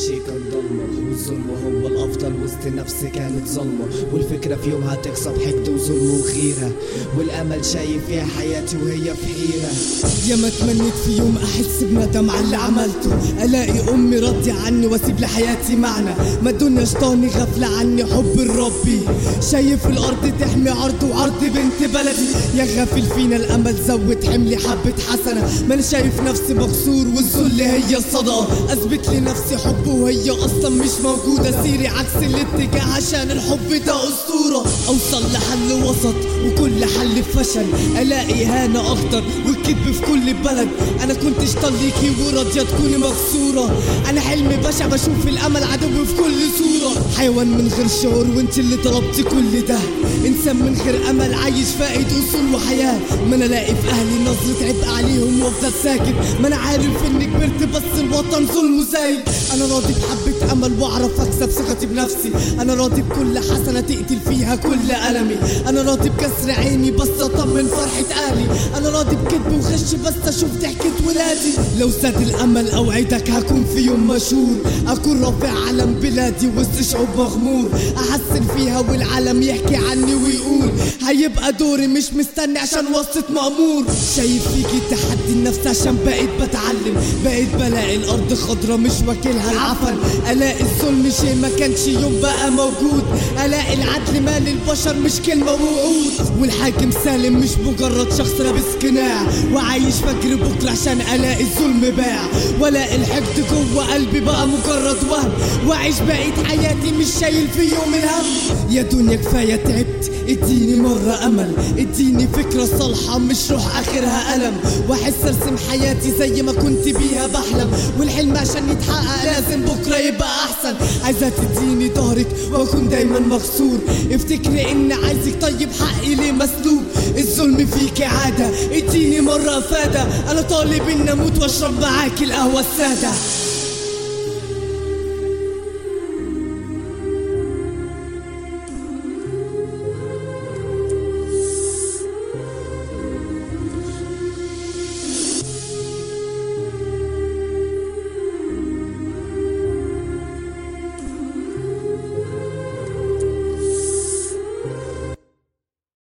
شي كان ضلمة، والظلم هو الأفضل وسط نفسي كانت ظلمة، والفكرة في يوم هتكسب حقد وظلم وغيرة، والأمل شايف فيها حياتي وهي في حيرة. يا ما تمنيت في يوم أحس بندم على اللي عملته، ألاقي أمي راضية عني وأسيب لحياتي معنى، ما الدنيا شطاني غفلة عني حب الربي، شايف الأرض تحمي عرض وعرض بنت بلدي، يا غافل فينا الأمل زود حملي حبة حسنة، ما أنا شايف نفسي مكسور والذل هي الصدقة، أثبت لنفسي حب وهي أصلا مش موجودة، سيري عكس الاتجاه عشان الحب ده أسطورة، أوصل لحل وسط وكل حل فشل، ألاقي هانة أخضر والكذب في كل بلد، أنا كنت اشطليكي وراضية تكوني مكسورة، أنا حلمي بشع بشوف الأمل عدو في كل صورة، حيوان من غير شعور وانت اللي طلبتي كل ده، إنسان من غير أمل عايش فائد أصول وحياة، ما أنا الاقي في أهلي نظرة عبء عليهم وافضل ساكت، ما أنا عارف إني كبرت بس الوطن ظلم زايد، أنا راضي بحبة أمل وأعرف أكسب ثقتي بنفسي، أنا راضي بكل حسنة تقتل فيها كل ألمي، أنا راضي بكسر عيني بس أطمن فرحة أهلي، أنا راضي بكذب وغش بس أشوف ضحكة ولادي، لو زاد الأمل أوعدك هكون في يوم مشهور، أكون رافع علم بلادي وسط شعوب مغمور، أحسن فيها والعالم يحكي عني ويقول هيبقى دوري مش مستني عشان وسط مأمور، شايف فيكي تحدي النفس عشان بقيت بتعلم، بقيت بلاقي الأرض خضرا مش واكلها العفن، ألاقي الظلم شيء ما كانش يوم بقى موجود، ألاقي العدل مال البشر مش كلمة ووعود، والحاكم سالم مش مجرد شخص لابس قناع، وعايش فجر بكرة عشان ألاقي الظلم باع، وألاقي الحقد جوه قلبي بقى مجرد وهم، وأعيش بقيت حياتي مش شايل في يوم الهم، يا دنيا كفاية تعبت اديني مرة أمل، اديني فكرة صالحة مش روح آخرها ألم، وأحس أرسم حياتي زي ما كنت بيها بحلم، والحلم عشان يتحقق لازم بكرة يبقى أحسن، عايزة تديني ظهرك وأكون دايما مكسور، افتكري إن عايزك طيب حقي ليه مسلوب، الظلم فيكي عادة اديني مرة أفادة، أنا طالب إن أموت وأشرب معاكي القهوة السادة.